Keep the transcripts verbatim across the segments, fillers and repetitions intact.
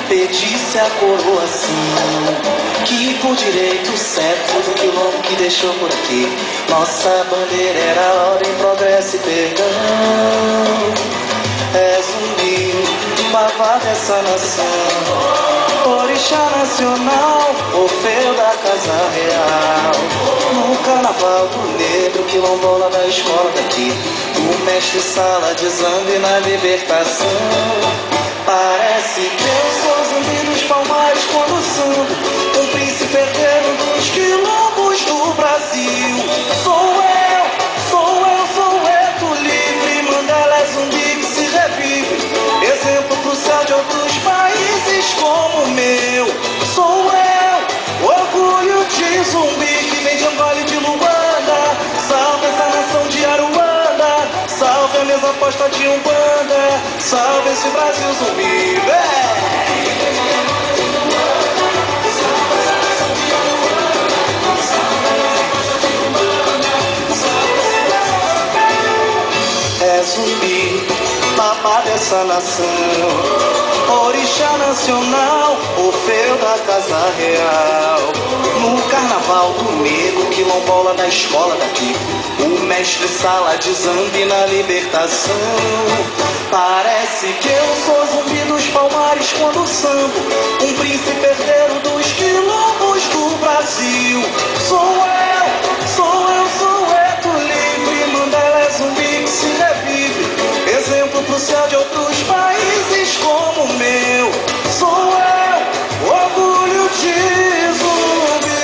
pedisse a coroa assim, que por direito certo do quilombo que deixou por aqui. Nossa bandeira era ordem, progresso e perdão. É zumbi, babá dessa nação, orixá nacional, Orfeu da Casa Real. No carnaval do negro, quilombola da escola daqui, o mestre sala de zambi na libertação. Parece que eu sou zumbi dos palmares quando samba, um príncipe herdeiro dos quilombos do Brasil. Sou eu, sou eu, sou eu, livre, Mandela é zumbi que se revive, exemplo crucial de outros países como o meu. Sou eu, orgulho de zumbi que vem de Angola e de Luanda. Salve essa nação de Aruanda, salve a mesa aposta de Umbanda, salve esse Brasil zumbi. É zumbi, babá dessa nação, orixá nacional, Orfeu da Casa Real. No carnaval do negro, quilombola na escola daqui, o mestre sala de zambi na libertação. Parece que eu sou zumbi dos palmares quando sambo, um príncipe herdeiro dos quilombos do Brasil. Sou eu, sou eu, sou eu, livre, Mandela é zumbi que se revive, exemplo crucial de outros países como o meu. Sou eu, orgulho de zumbi.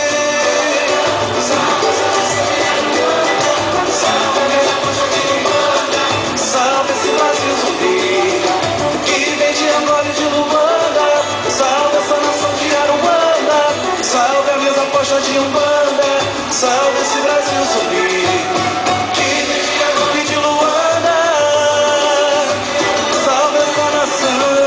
Salve esse Brasil zumbi que vem de Angola e de Luanda. Salve essa nação de Aruanda, salve a mesa posta de Umbanda. Salve esse Brasil zumbi que vem de Angola e de Luanda. Salve essa nação.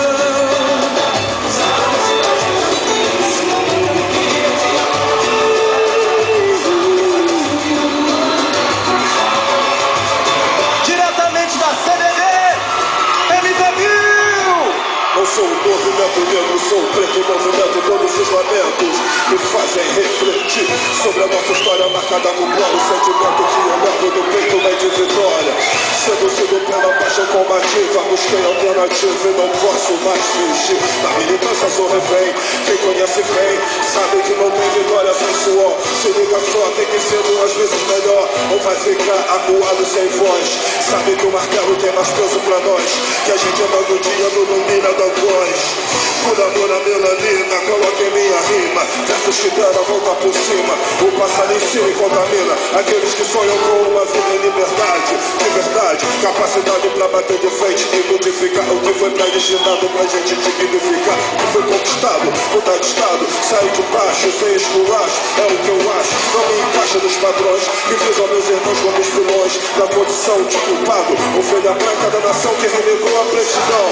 Diretamente da C D D, M V mil. Eu sou o movimento negro, sou o preto movimento, todos os lamentos me fazem refletir sobre a nossa história marcada no plano, sentimento que eu levo do peito vai de vitória. Seduzido pela paixão combativa, busquei alternativa e não posso mais fugir. Na militância sou refém, quem conhece bem sabe que não tem vitória sem suor. Se liga só, tem que ser duas vezes melhor, ou vai ficar acuado sem voz. Sabe que o martelo tem mais peso pra nós, que a gente anda do dia do domínio da voz. Por amor à melanina, coloque minha rima, versos que deram a volta por cima. O passarinho em cima e contamina aqueles que sonham com uma vida em liberdade. De verdade, capacidade pra bater de frente e modificar o que foi predestinado pra gente dignificar. O que foi conquistado, mudar de estado, sair de baixo sem esculacho, é o que eu acho. Não me encaixa dos padrões que visam meus irmãos como os vilões da condição de culpado, ovelha branca da nação que renegou a pretidão.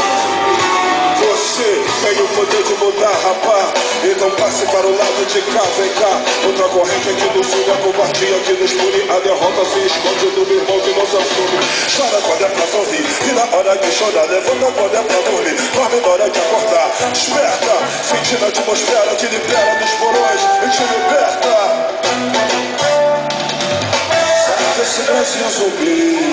Você tem o poder de mudar, rapá, então passe para o lado de cá, vem cá. Outra corrente aqui do sul, a covardia que nos pune, a derrota se esconde do meu irmão que não se assume. Chora quando é pra sorrir, e na hora de chorar, levanta quando é pra dormir, dorme na hora de acordar. Desperta, sentindo a atmosfera que libera dos porões e te liberta. Salve esse Brasil zumbi.